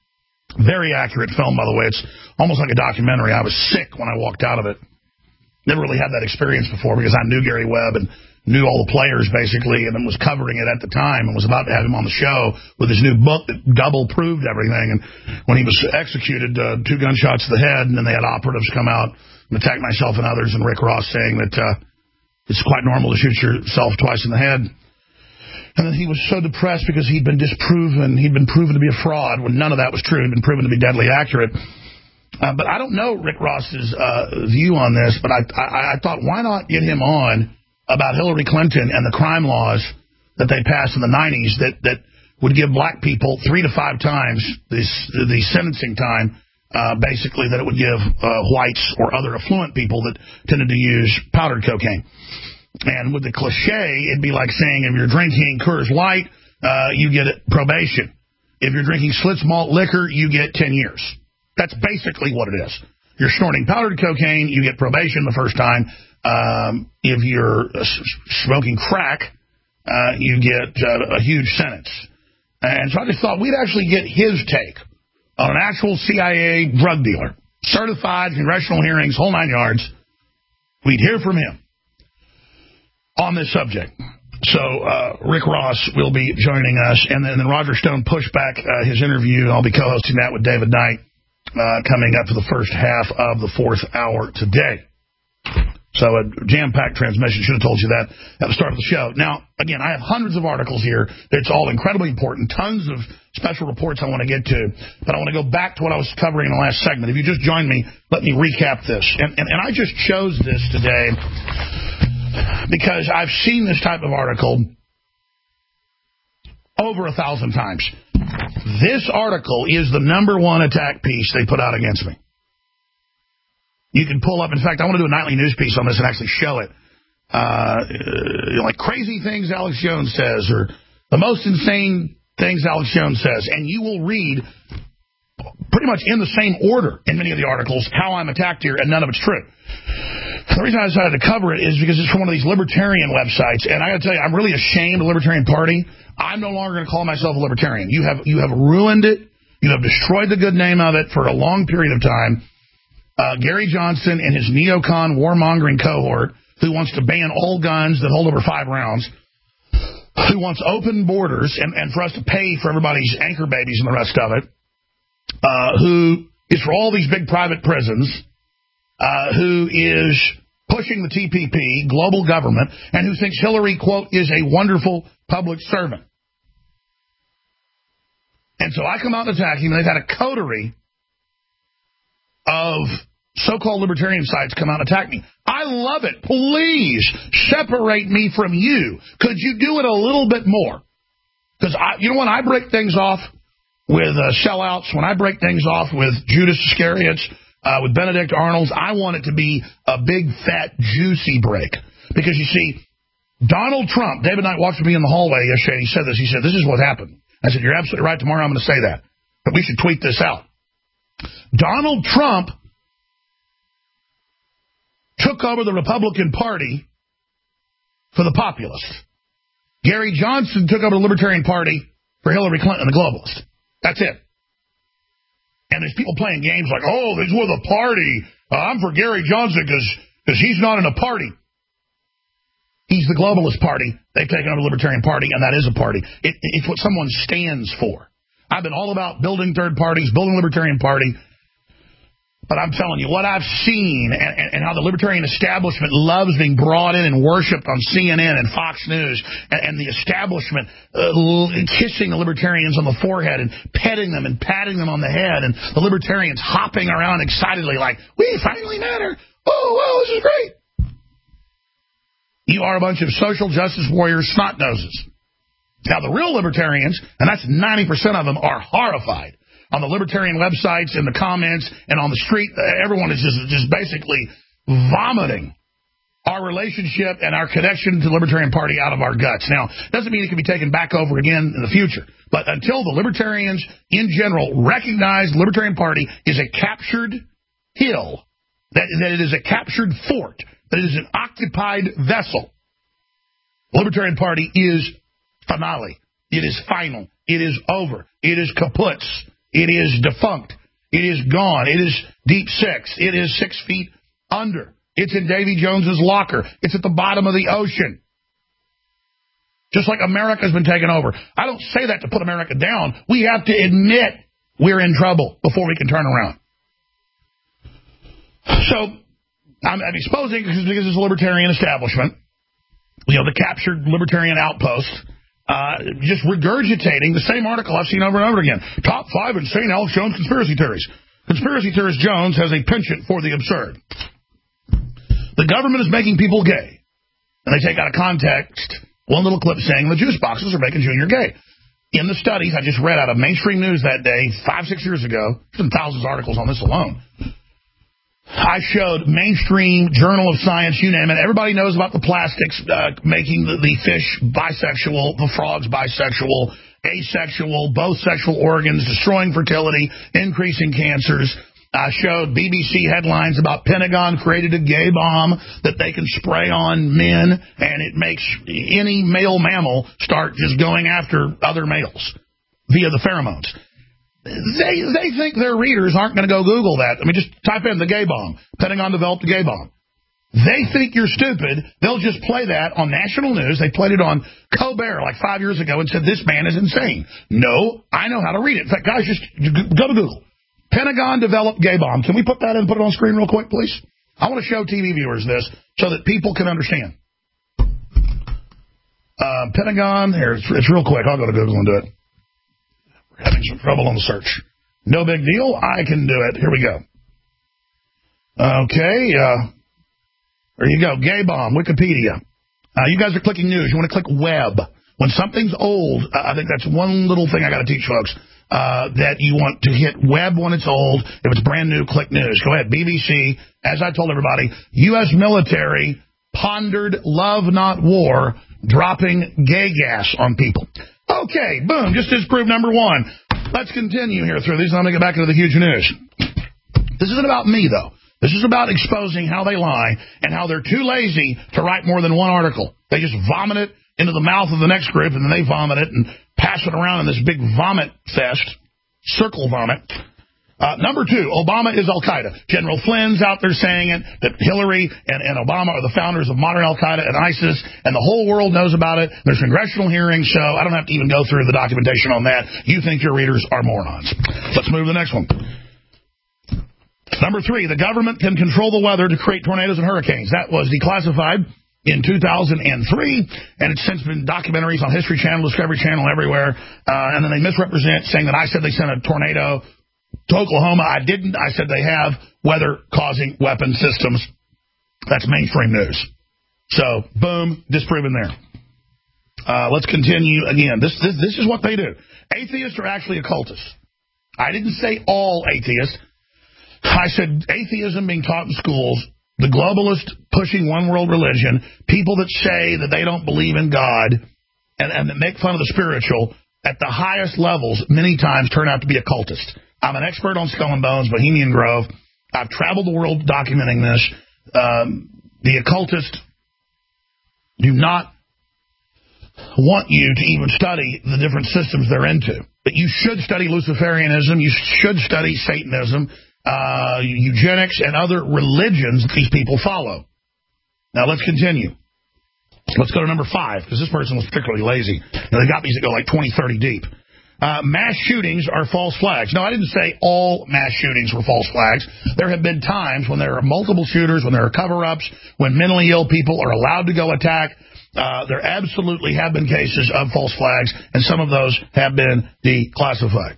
Very accurate film, by the way. It's almost like a documentary. I was sick when I walked out of it. Never really had that experience before because I knew Gary Webb and knew all the players, basically, and was covering it at the time and was about to have him on the show with his new book that double proved everything. And when he was executed, 2 gunshots to the head, and then they had operatives come out and attack myself and others, and Rick Ross saying that it's quite normal to shoot yourself twice in the head. And then he was so depressed because he'd been proven to be a fraud when none of that was true. He'd been proven to be deadly accurate. But I don't know Rick Ross's view on this, but I thought, why not get him on about Hillary Clinton and the crime laws that they passed in the 90s that would give black people 3 to 5 times the sentencing time, basically, that it would give whites or other affluent people that tended to use powdered cocaine. And with the cliche, it'd be like saying if you're drinking Coors Light, you get probation. If you're drinking Schlitz malt liquor, you get 10 years. That's basically what it is. You're snorting powdered cocaine, you get probation the first time. If you're smoking crack, you get a huge sentence. And so I just thought we'd actually get his take on an actual CIA drug dealer, certified, congressional hearings, whole 9 yards. We'd hear from him on this subject. So Rick Ross will be joining us, and then Roger Stone pushed back his interview. I'll be co-hosting that with David Knight coming up for the first half of the 4th hour today. So a jam-packed transmission. Should have told you that at the start of the show. Now, again, I have hundreds of articles here. It's all incredibly important. Tons of special reports I want to get to. But I want to go back to what I was covering in the last segment. If you just joined me, let me recap this. And I just chose this today because I've seen this type of article over 1,000 times. This article is the #1 attack piece they put out against me. You can pull up. In fact, I want to do a nightly news piece on this and actually show it. Like crazy things Alex Jones says, or the most insane things Alex Jones says. And you will read pretty much in the same order in many of the articles how I'm attacked here, and none of it's true. The reason I decided to cover it is because it's from one of these libertarian websites. And I got to tell you, I'm really ashamed of the Libertarian Party. I'm no longer going to call myself a libertarian. You have ruined it. You have destroyed the good name of it for a long period of time. Gary Johnson and his neocon warmongering cohort, who wants to ban all guns that hold over 5 rounds, who wants open borders and for us to pay for everybody's anchor babies and the rest of it, who is for all these big private prisons, who is pushing the TPP, global government, and who thinks Hillary, quote, is a wonderful public servant. And so I come out and attack him, and they've had a coterie of so-called libertarian sites come out and attack me. I love it. Please separate me from you. Could you do it a little bit more? Because, you know, when I break things off with sellouts, when I break things off with Judas Iscariots, with Benedict Arnolds, I want it to be a big, fat, juicy break. Because, you see, Donald Trump, David Knight walked with me in the hallway yesterday, and he said this. He said, this is what happened. I said, you're absolutely right. Tomorrow I'm going to say that. But we should tweet this out. Donald Trump took over the Republican Party for the populists. Gary Johnson took over the Libertarian Party for Hillary Clinton, the globalist. That's it. And there's people playing games like, oh, this was a party. I'm for Gary Johnson because he's not in a party. He's the globalist party. They've taken over the Libertarian Party, and that is a party. It's what someone stands for. I've been all about building third parties, building the Libertarian Party. But I'm telling you, what I've seen and how the libertarian establishment loves being brought in and worshipped on CNN and Fox News, and the establishment kissing the libertarians on the forehead and petting them and patting them on the head, and the libertarians hopping around excitedly like, we finally matter. Oh, wow, this is great. You are a bunch of social justice warriors, snot noses. Now, the real libertarians, and that's 90% of them, are horrified. On the libertarian websites, in the comments, and on the street, everyone is just basically vomiting our relationship and our connection to the Libertarian Party out of our guts. Now, doesn't mean it can be taken back over again in the future. But until the libertarians in general recognize the Libertarian Party is a captured hill, that it is a captured fort, that it is an occupied vessel, the Libertarian Party is finale. It is final. It is over. It is kaput. It is defunct. It is gone. It is deep six. It is 6 feet under. It's in Davy Jones's locker. It's at the bottom of the ocean. Just like America's been taken over. I don't say that to put America down. We have to admit we're in trouble before we can turn around. So I'm exposing, because it's a libertarian establishment, the captured libertarian outpost, just regurgitating the same article I've seen over and over again. Top 5 insane Alex Jones conspiracy theories. Conspiracy theorist Jones has a penchant for the absurd. The government is making people gay. And they take out of context one little clip saying the juice boxes are making Junior gay. In the studies I just read out of Mainstream News that day, 5-6 years ago, there's been thousands of articles on this alone. I showed Mainstream, Journal of Science, you name it. Everybody knows about the plastics making the fish bisexual, the frogs bisexual, asexual, both sexual organs, destroying fertility, increasing cancers. I showed BBC headlines about Pentagon created a gay bomb that they can spray on men, and it makes any male mammal start just going after other males via the pheromones. They think their readers aren't going to go Google that. I mean, just type in the gay bomb. Pentagon developed a gay bomb. They think you're stupid. They'll just play that on national news. They played it on Colbert like 5 years ago and said, this man is insane. No, I know how to read it. In fact, guys, just go to Google. Pentagon developed gay bomb. Can we put that in and put it on screen real quick, please? I want to show TV viewers this so that people can understand. Pentagon, here, it's real quick. I'll go to Google and do it. We're having some trouble on the search. No big deal. I can do it. Here we go. Okay. There you go. Gay bomb, Wikipedia. You guys are clicking news. You want to click web. When something's old, I think that's one little thing I got to teach folks. That you want to hit web when it's old. If it's brand new, click news. Go ahead. BBC, as I told everybody, U.S. military pondered love, not war, dropping gay gas on people. Okay, boom, just disproved number one. Let's continue here through these. I'm going to get back into the huge news. This isn't about me, though. This is about exposing how they lie and how they're too lazy to write more than one article. They just vomit it into the mouth of the next group, and then they vomit it and pass it around in this big vomit fest, circle vomit. Number 2, Obama is Al-Qaeda. General Flynn's out there saying it, that Hillary and Obama are the founders of modern Al-Qaeda and ISIS, and the whole world knows about it. There's congressional hearings, so I don't have to even go through the documentation on that. You think your readers are morons. Let's move to the next one. Number 3, the government can control the weather to create tornadoes and hurricanes. That was declassified in 2003, and it's since been documentaries on History Channel, Discovery Channel, everywhere, and then they misrepresent, saying that I said they sent a tornado to Oklahoma. I didn't. I said they have weather-causing weapon systems. That's Mainstream News. So, boom, disproven there. Let's continue again. This is what they do. Atheists are actually occultists. I didn't say all atheists. I said atheism being taught in schools, the globalist pushing one world religion, people that say that they don't believe in God and that make fun of the spiritual at the highest levels many times turn out to be occultists. I'm an expert on Skull and Bones, Bohemian Grove. I've traveled the world documenting this. The occultists do not want you to even study the different systems they're into. But you should study Luciferianism. You should study Satanism, eugenics, and other religions that these people follow. Now, let's continue. Let's go to number 5, because this person was particularly lazy. Now, they got these that go like 20, 30 deep. Mass shootings are false flags. No, I didn't say all mass shootings were false flags. There have been times when there are multiple shooters, when there are cover-ups, when mentally ill people are allowed to go attack. There absolutely have been cases of false flags, and some of those have been declassified.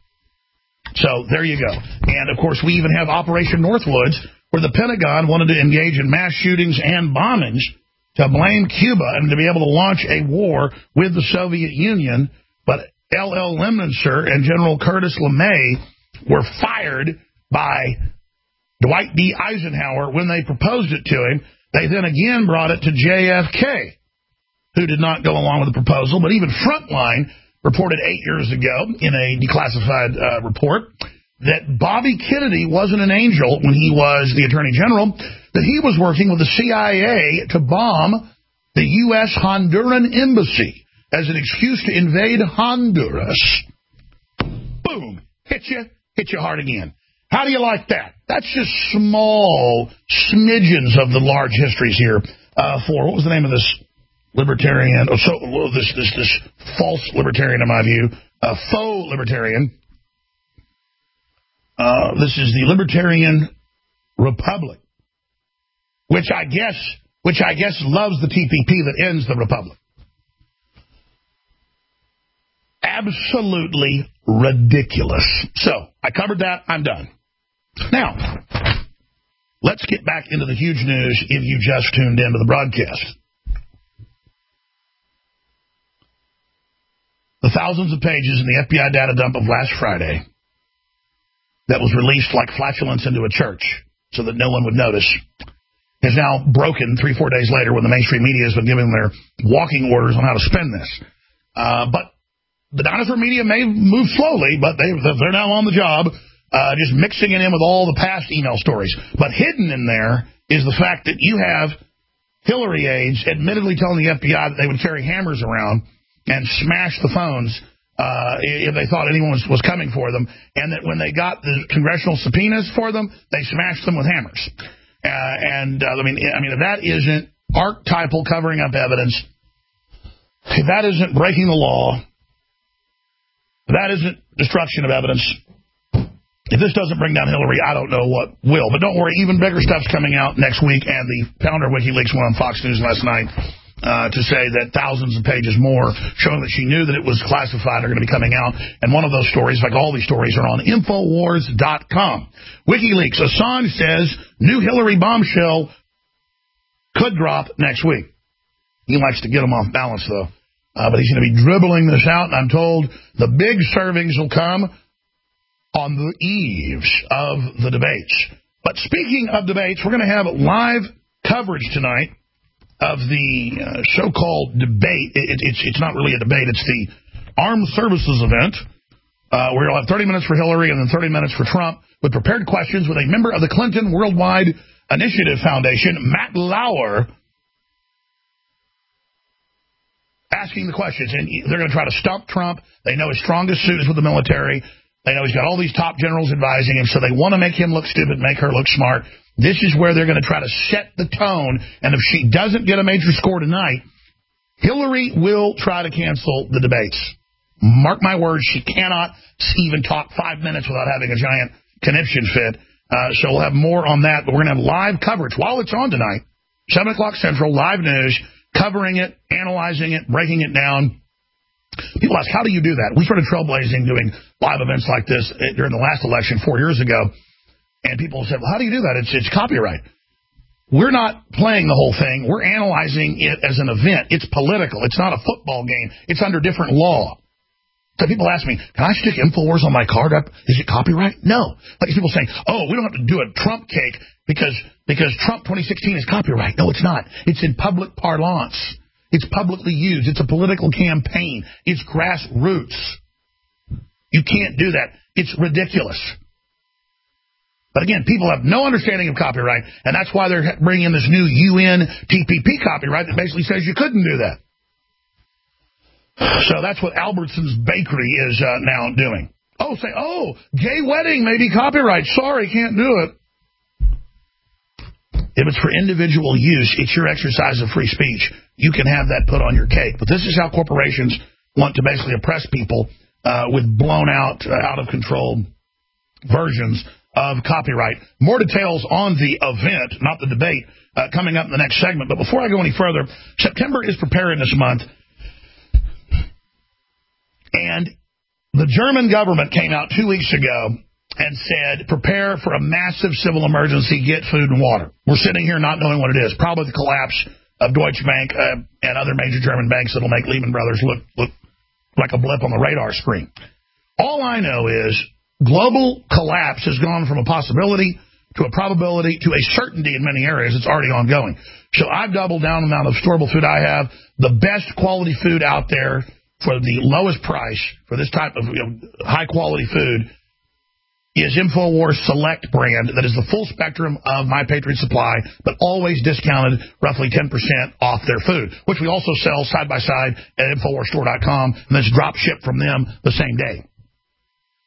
So there you go. And, of course, we even have Operation Northwoods, where the Pentagon wanted to engage in mass shootings and bombings to blame Cuba and to be able to launch a war with the Soviet Union. But L.L. Lemnitzer and General Curtis LeMay were fired by Dwight D. Eisenhower when they proposed it to him. They then again brought it to JFK, who did not go along with the proposal. But even Frontline reported 8 years ago in a declassified report that Bobby Kennedy wasn't an angel when he was the Attorney General, that he was working with the CIA to bomb the U.S. Honduran embassy as an excuse to invade Honduras. Boom. hit you hard again. How do you like that? That's just small smidgens of the large histories here for, what was the name of this libertarian, this false libertarian in my view, faux libertarian. This is the Libertarian Republic, which I guess loves the TPP that ends the Republic. Absolutely ridiculous. So, I covered that. I'm done. Now, let's get back into the huge news if you just tuned into the broadcast. The thousands of pages in the FBI data dump of last Friday that was released like flatulence into a church so that no one would notice has now broken 3-4 days later when the mainstream media has been giving their walking orders on how to spend this. But the dinosaur media may move slowly, but they're now on the job, just mixing it in with all the past email stories. But hidden in there is the fact that you have Hillary aides admittedly telling the FBI that they would carry hammers around and smash the phones if they thought anyone was coming for them, and that when they got the congressional subpoenas for them, they smashed them with hammers. I mean, if that isn't archetypal covering up evidence, if that isn't breaking the law, if that isn't destruction of evidence, if this doesn't bring down Hillary, I don't know what will. But don't worry, even bigger stuff's coming out next week, and the founder of WikiLeaks went on Fox News last night to say that thousands of pages more showing that she knew that it was classified are going to be coming out. And one of those stories, like all these stories, are on Infowars.com. WikiLeaks, Assange says new Hillary bombshell could drop next week. He likes to get them off balance, though. But he's going to be dribbling this out, and I'm told the big servings will come on the eves of the debates. But speaking of debates, we're going to have live coverage tonight of the so-called debate. It's not really a debate. It's the Armed Services event, where you'll have 30 minutes for Hillary and then 30 minutes for Trump with prepared questions with a member of the Clinton Worldwide Initiative Foundation, Matt Lauer, asking the questions. And they're going to try to stump Trump. They know his strongest suit is with the military. They know he's got all these top generals advising him, so they want to make him look stupid, make her look smart. This is where they're going to try to set the tone, and if she doesn't get a major score tonight, Hillary will try to cancel the debates. Mark my words, she cannot even talk 5 minutes without having a giant conniption fit. So we'll have more on that, but we're going to have live coverage while it's on tonight, 7 o'clock Central, live news, covering it, analyzing it, breaking it down. People ask, how do you do that? We started trailblazing doing live events like this during the last election 4 years ago, and people said, well, how do you do that? It's copyright. We're not playing the whole thing. We're analyzing it as an event. It's political. It's not a football game. It's under different law. So people ask me, can I stick InfoWars on my card up? Is it copyright? No. Like people saying, oh, we don't have to do a Trump cake because Trump 2016 is copyright. No, it's not. It's in public parlance. It's publicly used. It's a political campaign. It's grassroots. You can't do that. It's ridiculous. But again, people have no understanding of copyright, and that's why they're bringing in this new UN TPP copyright that basically says you couldn't do that. So that's what Albertson's Bakery is now doing. Oh, gay wedding may be copyright. Sorry, can't do it. If it's for individual use, it's your exercise of free speech. You can have that put on your cake. But this is how corporations want to basically oppress people with blown out of control versions of copyright. More details on the event, not the debate, coming up in the next segment. But before I go any further, September is Preparedness Month. And the German government came out 2 weeks ago and said, prepare for a massive civil emergency, get food and water. We're sitting here not knowing what it is. Probably the collapse of Deutsche Bank and other major German banks that will make Lehman Brothers look like a blip on the radar screen. All I know is global collapse has gone from a possibility to a probability to a certainty in many areas. It's already ongoing. So I've doubled down on the amount of storable food I have. The best quality food out there for the lowest price for this type of high-quality food is InfoWars Select brand that is the full spectrum of My Patriot Supply, but always discounted roughly 10% off their food, which we also sell side-by-side at InfoWarsStore.com, and then it's drop shipped from them the same day.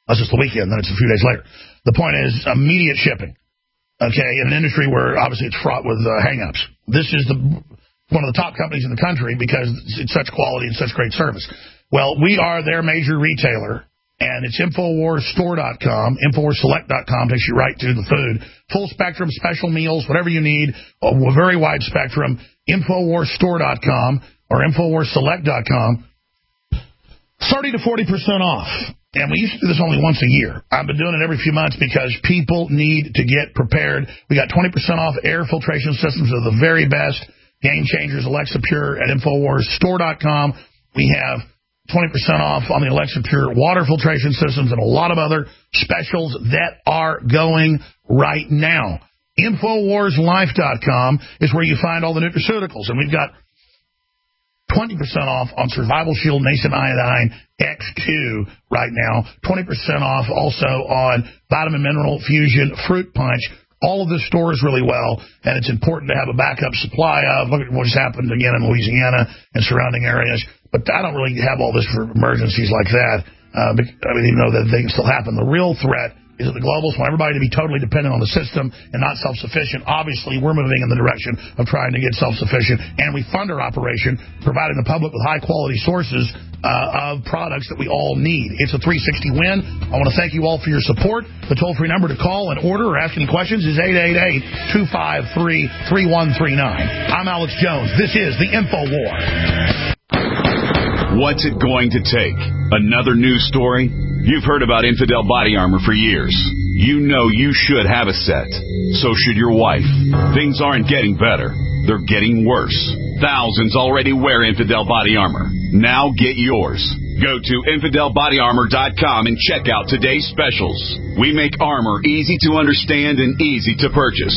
Unless it's the weekend, then it's a few days later. The point is immediate shipping. Okay, in an industry where obviously it's fraught with hang-ups. This is one of the top companies in the country because it's such quality and such great service. Well, we are their major retailer, and it's InfoWarsStore.com. InfoWarsSelect.com takes you right to the food. Full spectrum, special meals, whatever you need, a very wide spectrum. InfoWarsStore.com or InfoWarsSelect.com. 30 to 40% off. And we used to do this only once a year. I've been doing it every few months because people need to get prepared. We got 20% off air filtration systems of the very best. Game Changers, Alexa Pure at InfoWarsStore.com. We have 20% off on the Alexa Pure water filtration systems and a lot of other specials that are going right now. InfoWarsLife.com is where you find all the nutraceuticals. And we've got 20% off on Survival Shield Nascent Iodine XQ right now. 20% off also on Vitamin Mineral Fusion Fruit Punch. All of this stores really well, and it's important to have a backup supply of. Look at what just happened again in Louisiana and surrounding areas. But I don't really have all this for emergencies like that. I mean, even though that they can still happen. The real threat is that the globalists want everybody to be totally dependent on the system and not self-sufficient. Obviously, we're moving in the direction of trying to get self-sufficient, and we fund our operation, providing the public with high-quality sources of products that we all need. It's a 360 win. I want to thank you all for your support. The toll-free number to call and order or ask any questions is 888-253-3139. I'm Alex Jones. This is the InfoWar. What's it going to take? Another news story? You've heard about Infidel Body Armor for years. You know you should have a set. So should your wife. Things aren't getting better. They're getting worse. Thousands already wear Infidel Body Armor. Now get yours. Go to InfidelBodyArmor.com and check out today's specials. We make armor easy to understand and easy to purchase.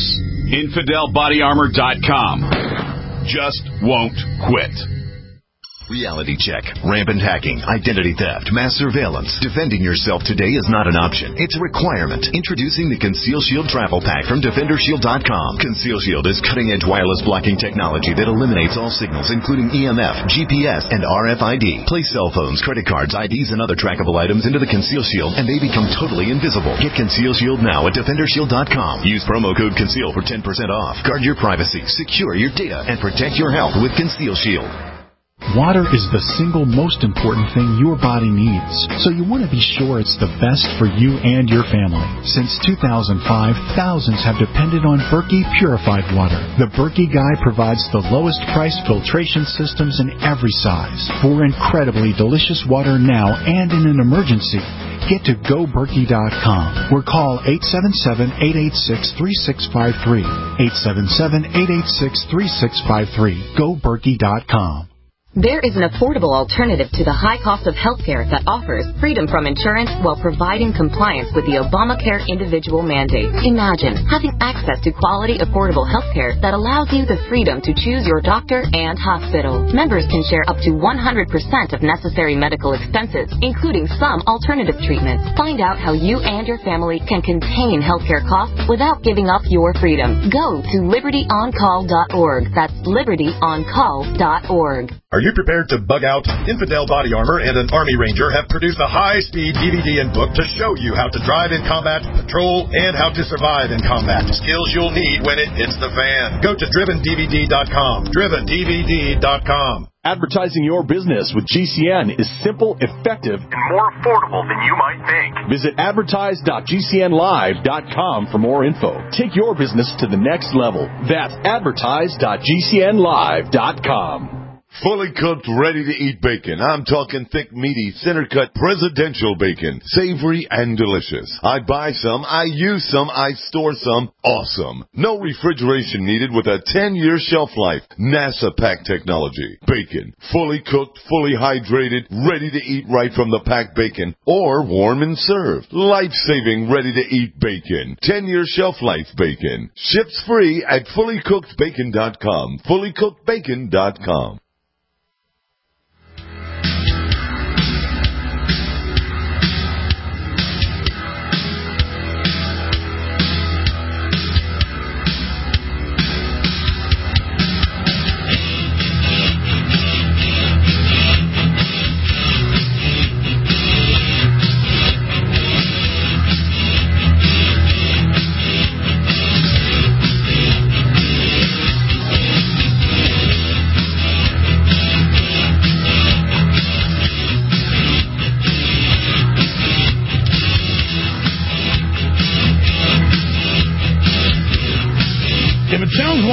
InfidelBodyArmor.com. Just won't quit. Reality check, rampant hacking, identity theft, mass surveillance. Defending yourself today is not an option. It's a requirement. Introducing the Conceal Shield Travel Pack from DefenderShield.com. Conceal Shield is cutting-edge wireless blocking technology that eliminates all signals, including EMF, GPS, and RFID. Place cell phones, credit cards, IDs, and other trackable items into the Conceal Shield, and they become totally invisible. Get Conceal Shield now at DefenderShield.com. Use promo code CONCEAL for 10% off. Guard your privacy, secure your data, and protect your health with Conceal Shield. Water is the single most important thing your body needs, so you want to be sure it's the best for you and your family. Since 2005, thousands have depended on Berkey purified water. The Berkey Guy provides the lowest priced filtration systems in every size for incredibly delicious water now and in an emergency. Get to GoBerkey.com or call 877-886-3653. 877-886-3653. GoBerkey.com. There is an affordable alternative to the high cost of healthcare that offers freedom from insurance while providing compliance with the Obamacare individual mandate. Imagine having access to quality, affordable healthcare that allows you the freedom to choose your doctor and hospital. Members can share up to 100% of necessary medical expenses, including some alternative treatments. Find out how you and your family can contain healthcare costs without giving up your freedom. Go to LibertyOnCall.org. That's LibertyOnCall.org. Are you prepared to bug out? Infidel Body Armor and an Army Ranger have produced a high-speed DVD and book to show you how to drive in combat, patrol, and how to survive in combat. Skills you'll need when it hits the fan. Go to DrivenDVD.com. DrivenDVD.com. Advertising your business with GCN is simple, effective, and more affordable than you might think. Visit advertise.gcnlive.com for more info. Take your business to the next level. That's advertise.gcnlive.com. Fully cooked, ready-to-eat bacon. I'm talking thick, meaty, center-cut presidential bacon. Savory and delicious. I buy some, I use some, I store some. Awesome. No refrigeration needed with a 10-year shelf life. NASA pack technology. Bacon. Fully cooked, fully hydrated, ready to eat right from the packed bacon. Or warm and served. Life-saving, ready-to-eat bacon. 10-year shelf life bacon. Ships free at fullycookedbacon.com. Fullycookedbacon.com.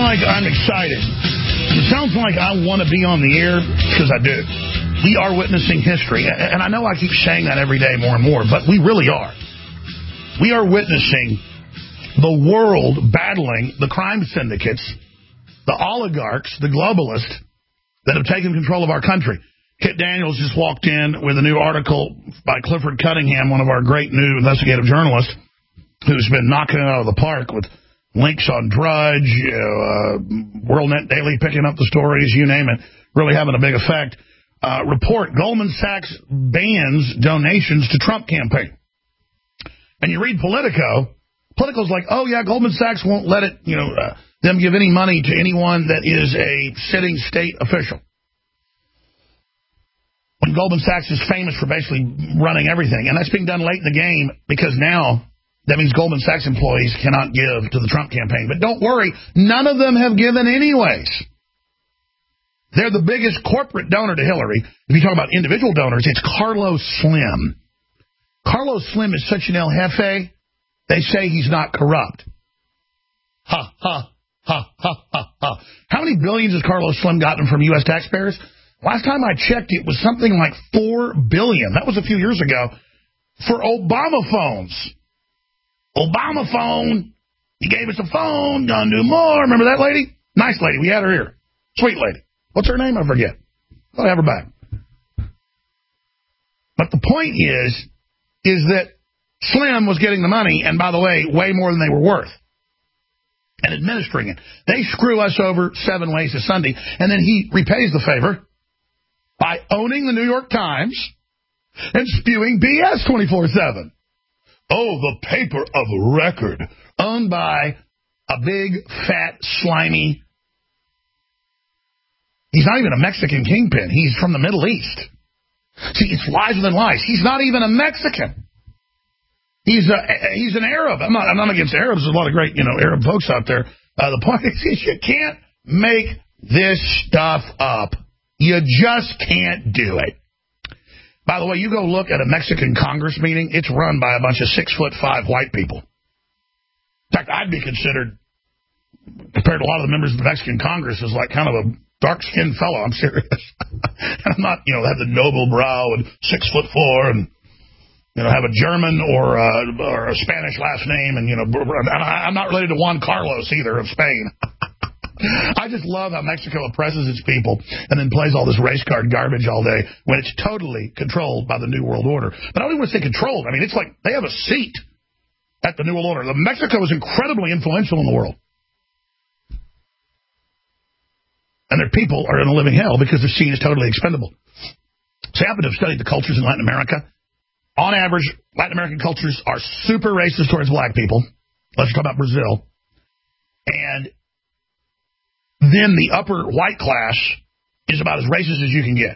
like I'm excited. It sounds like I want to be on the air because I do. We are witnessing history. And I know I keep saying that every day more and more, but we really are. We are witnessing the world battling the crime syndicates, the oligarchs, the globalists that have taken control of our country. Kit Daniels just walked in with a new article by Clifford Cunningham, one of our great new investigative journalists, who's been knocking it out of the park with links on Drudge, WorldNet Daily picking up the stories, you name it, really having a big effect. Report, Goldman Sachs bans donations to Trump campaign. And you read Politico's like, oh, yeah, Goldman Sachs won't let it, them give any money to anyone that is a sitting state official. When Goldman Sachs is famous for basically running everything. And that's being done late in the game because now that means Goldman Sachs employees cannot give to the Trump campaign. But don't worry, none of them have given anyways. They're the biggest corporate donor to Hillary. If you talk about individual donors, it's Carlos Slim. Carlos Slim is such an El Jefe, they say he's not corrupt. Ha, ha, ha, ha, ha, ha. How many billions has Carlos Slim gotten from U.S. taxpayers? Last time I checked, it was something like $4 billion. That was a few years ago for Obama phones. Obama phone. He gave us a phone. Gonna do more. Remember that lady? Nice lady. We had her here. Sweet lady. What's her name? I forget. I'll have her back. But the point is that Slim was getting the money, and by the way, way more than they were worth, and administering it. They screw us over 7 ways to Sunday, and then he repays the favor by owning the New York Times and spewing BS 24/7. Oh, the paper of record, owned by a big, fat, slimy. He's not even a Mexican kingpin. He's from the Middle East. See, it's lies within lies. He's not even a Mexican. He's an Arab. I'm not against Arabs. There's a lot of great, Arab folks out there. The point is, you can't make this stuff up. You just can't do it. By the way, you go look at a Mexican Congress meeting, it's run by a bunch of 6'5" white people. In fact, I'd be considered, compared to a lot of the members of the Mexican Congress, as like kind of a dark-skinned fellow. I'm serious. And I'm not, have the noble brow and 6'4" and, have a German or a Spanish last name. And, I'm not related to Juan Carlos either of Spain. I just love how Mexico oppresses its people and then plays all this race card garbage all day when it's totally controlled by the New World Order. But I don't even want to say controlled. I mean, it's like they have a seat at the New World Order. Mexico is incredibly influential in the world. And their people are in a living hell because they're seen as totally expendable. So I happen to have studied the cultures in Latin America. On average, Latin American cultures are super racist towards black people. Let's talk about Brazil. And then the upper white class is about as racist as you can get.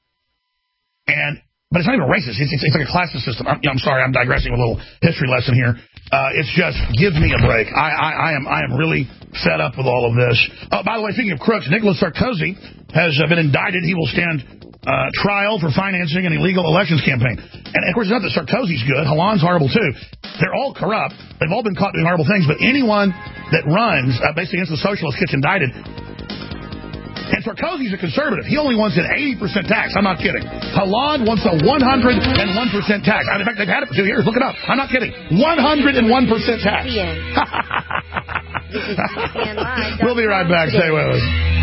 But it's not even racist. It's like a classist system. I'm sorry, I'm digressing with a little history lesson here. It's just, give me a break. I am really fed up with all of this. By the way, speaking of crooks, Nicolas Sarkozy has been indicted. He will stand trial for financing an illegal elections campaign. And, of course, it's not that Sarkozy's good. Hollande's horrible, too. They're all corrupt. They've all been caught doing horrible things. But anyone that runs, basically against the socialists, gets indicted. And Sarkozy's a conservative. He only wants an 80% tax. I'm not kidding. Hollande wants a 101% tax. In fact, they've had it for 2 years. Look it up. I'm not kidding. 101% tax. We'll be right back. Stay with us.